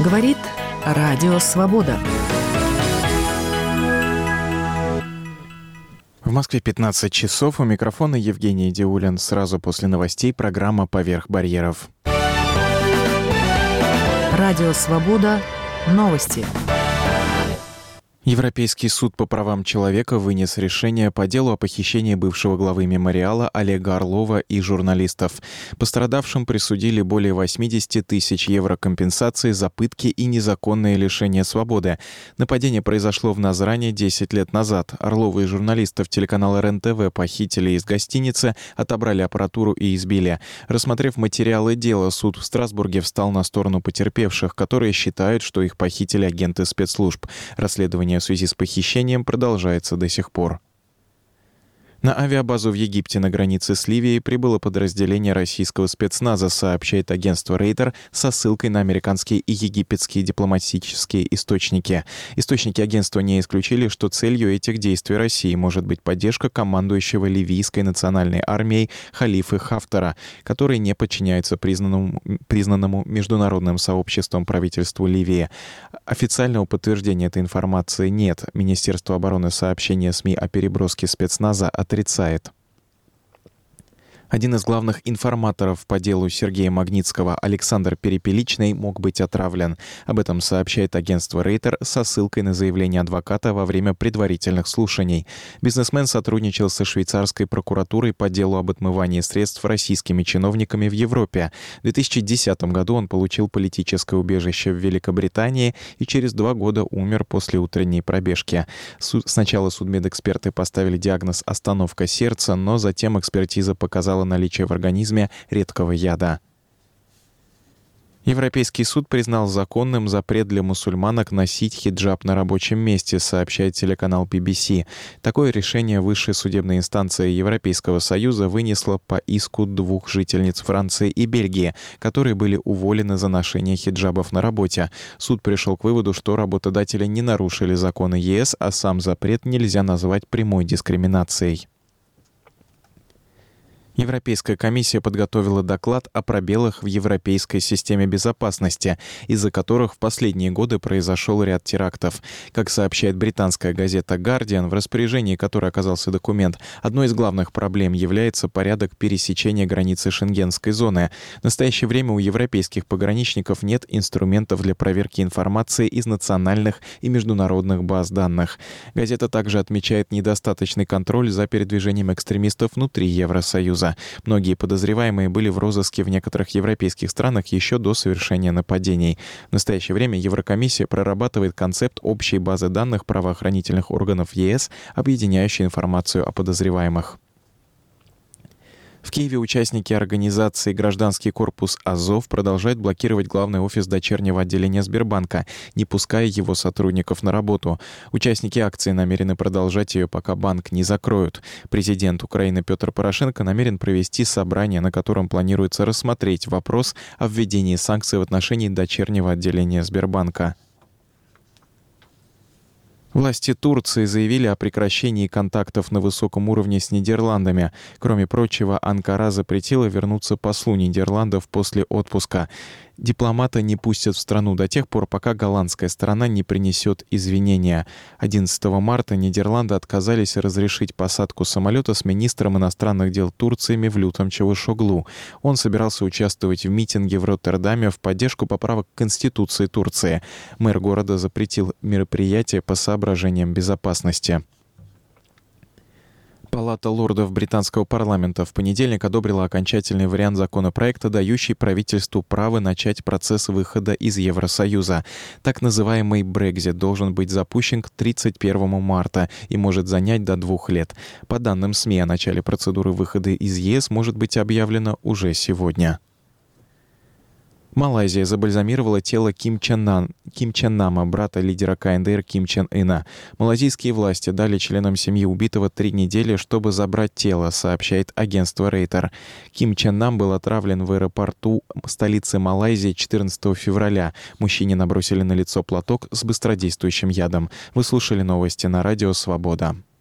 Говорит Радио Свобода. В Москве 15 часов. У микрофона Евгений Диулин. Сразу после новостей программа «Поверх барьеров». Радио Свобода. Новости. Европейский суд по правам человека вынес решение по делу о похищении бывшего главы «Мемориала» Олега Орлова и журналистов. Пострадавшим присудили более 80 тысяч евро компенсации за пытки и незаконное лишение свободы. Нападение произошло в Назране 10 лет назад. Орлова и журналистов телеканала РЕН-ТВ похитили из гостиницы, отобрали аппаратуру и избили. Рассмотрев материалы дела, суд в Страсбурге встал на сторону потерпевших, которые считают, что их похитили агенты спецслужб. Расследование в связи с похищением продолжается до сих пор. На авиабазу в Египте на границе с Ливией прибыло подразделение российского спецназа, сообщает агентство Рейтер со ссылкой на американские и египетские дипломатические источники. Источники агентства не исключили, что целью этих действий России может быть поддержка командующего ливийской национальной армией Халифы Хафтара, который не подчиняется признанному международным сообществом правительству Ливии. Официального подтверждения этой информации нет. Министерство обороны сообщения СМИ о переброске спецназа отрицает. Один из главных информаторов по делу Сергея Магнитского, Александр Перепеличный, мог быть отравлен. Об этом сообщает агентство Рейтер со ссылкой на заявление адвоката во время предварительных слушаний. Бизнесмен сотрудничал со швейцарской прокуратурой по делу об отмывании средств российскими чиновниками в Европе. В 2010 году он получил политическое убежище в Великобритании и через 2 года умер после утренней пробежки. Сначала судмедэксперты поставили диагноз «остановка сердца», но затем экспертиза показала наличие в организме редкого яда. Европейский суд признал законным запрет для мусульманок носить хиджаб на рабочем месте, сообщает телеканал BBC. Такое решение высшая судебная инстанция Европейского Союза вынесла по иску 2 жительниц Франции и Бельгии, которые были уволены за ношение хиджабов на работе. Суд пришел к выводу, что работодатели не нарушили законы ЕС, а сам запрет нельзя назвать прямой дискриминацией. Европейская комиссия подготовила доклад о пробелах в европейской системе безопасности, из-за которых в последние годы произошел ряд терактов. Как сообщает британская газета «Гардиан», в распоряжении которой оказался документ, одной из главных проблем является порядок пересечения границы Шенгенской зоны. В настоящее время у европейских пограничников нет инструментов для проверки информации из национальных и международных баз данных. Газета также отмечает недостаточный контроль за передвижением экстремистов внутри Евросоюза. Многие подозреваемые были в розыске в некоторых европейских странах еще до совершения нападений. В настоящее время Еврокомиссия прорабатывает концепт общей базы данных правоохранительных органов ЕС, объединяющей информацию о подозреваемых. В Киеве участники организации «Гражданский корпус Азов» продолжают блокировать главный офис дочернего отделения Сбербанка, не пуская его сотрудников на работу. Участники акции намерены продолжать ее, пока банк не закроют. Президент Украины Петр Порошенко намерен провести собрание, на котором планируется рассмотреть вопрос о введении санкций в отношении дочернего отделения Сбербанка. Власти Турции заявили о прекращении контактов на высоком уровне с Нидерландами. Кроме прочего, Анкара запретила вернуться послу Нидерландов после отпуска. Дипломата не пустят в страну до тех пор, пока голландская сторона не принесет извинения. 11 марта Нидерланды отказались разрешить посадку самолета с министром иностранных дел Турции Мевлютом Чавушоглу. Он собирался участвовать в митинге в Роттердаме в поддержку поправок к Конституции Турции. Мэр города запретил мероприятие по соображениям безопасности. Палата лордов британского парламента в понедельник одобрила окончательный вариант законопроекта, дающий правительству право начать процесс выхода из Евросоюза. Так называемый Брексит должен быть запущен к 31 марта и может занять до 2 лет. По данным СМИ, о начале процедуры выхода из ЕС может быть объявлено уже сегодня. Малайзия забальзамировала тело Ким Чен Нама, брата лидера КНДР Ким Чен Ына. Малайзийские власти дали членам семьи убитого 3 недели, чтобы забрать тело, сообщает агентство Рейтер. Ким Чен Нам был отравлен в аэропорту столицы Малайзии 14 февраля. Мужчине набросили на лицо платок с быстродействующим ядом. Вы слушали новости на Радио Свобода.